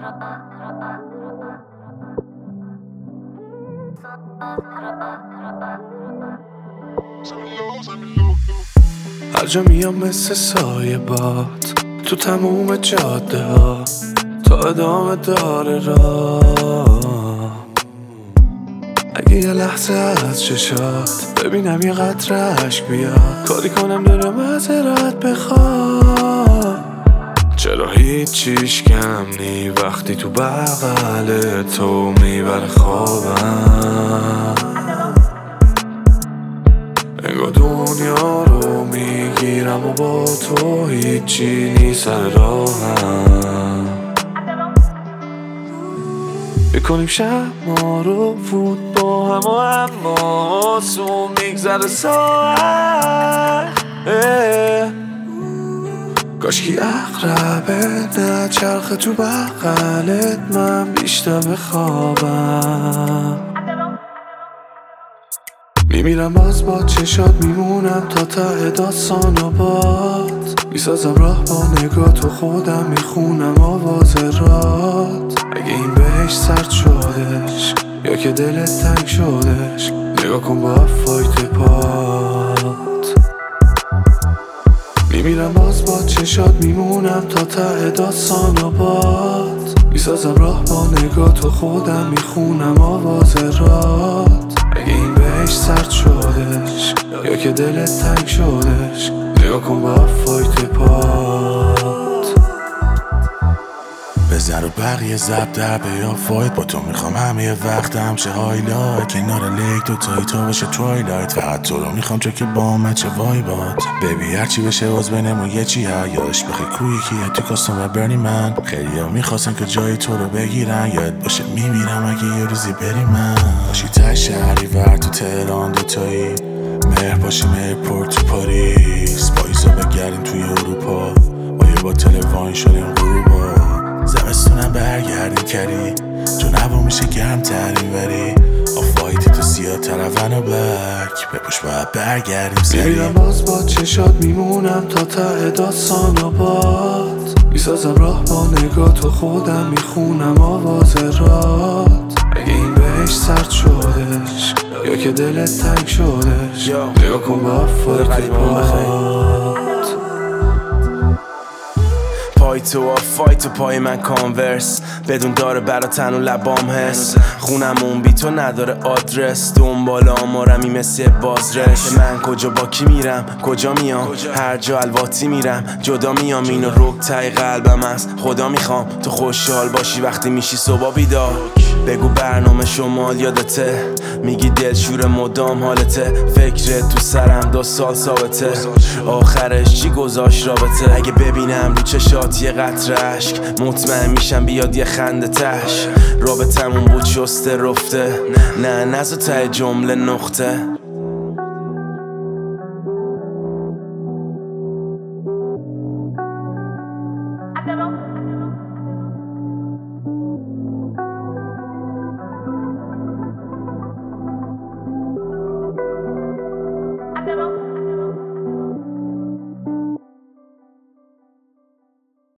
هر جا میام مثل سایه باد تو تموم جاده ها تا ادامه داره راه. اگه یه لحظه از چشات ببینم یه قطره اشک بیاد، کاری کنم دلم معذرت بخواد. چرا هیچیش کم نی وقتی تو بغل تو میبره خوابم. انگار دنیا رو میگیرم و با تو هیچی نیست سر راهم. بکنیم شب ما رو فوت با هم و اما آسون میگذره ساعت. کاشکی اقربه نه چرخه تو بغلت من بیشتر بخوابم. میمیرم باز با چشات میمونم تا ته داستان و باد. میسازم راه با نگاه تو خودم میخونم آواز رات. اگه این بهش سرد شدش یا که دلت تنگ شدش نگاه کن با فایت پات. میمیرم باز با چشات میمونم تا ته داستان و باد. میسازم راه با نگاه تو خودم میخونم آواز رات. اگه این بهش سرد شدش یا که دلت تنگ شدش نگاه کن با فایت پات. بزن رو بقیه زب در بیا فایت با تو میخوام همه وقتم شه هایلایت. کنار لیک دوتایی تو بشه توایلایت. فقط تو رو میخوام چه که با من چه وایبات. ببی هرچی بشه باز بینمون یه چی یادش بخی کوی کیه تو کاستم و برنی من. خیلی ها میخواستن که جای تو رو بگیرن یاد باشه میمیرم اگه یه روزی بری من. باشی ته شهری ور تو تهران دوتایی مهر باشیم ایرپورت تو پاریس. پاییزا بگردیم توی اروپا با تلفن شدیم غروبا. زمستونم برگردیم کری چون هوا میشه گرم ترین وری آفایتی تو سیاه ترون و بلک بپوش باید برگردیم سری. میمیرم باز با چشات میمونم تا ته داستان و باد. میسازم راه با نگاه تو خودم میخونم آواز رات. اگه این بهش سرد شدش یا که دلت تنگ شدش نگاه کن با فایت پات. پای تو آفایت و پای من کانورس بدون داره برا تن و لبام هست. خونمون بی تو نداره آدرس دنبال آمارمی مثل بازرش. من کجا با کی میرم کجا میام هر جا الواتی میرم جدا میام. اینو رک تای قلبم است خدا میخوام تو خوشحال باشی وقتی میشی صبح بیدار. بگو برنامه شمال یادته میگی دلشور مدام حالته. فکرت تو سرم 2 سال ثابته آخرش چی گذاشت رابطه. اگه ببینم رو چشات یه قطره اشک مطمئن میشم بیاد یه خنده تش. رابطمون بود شسته رفته نه نزو ته جمله نقطه.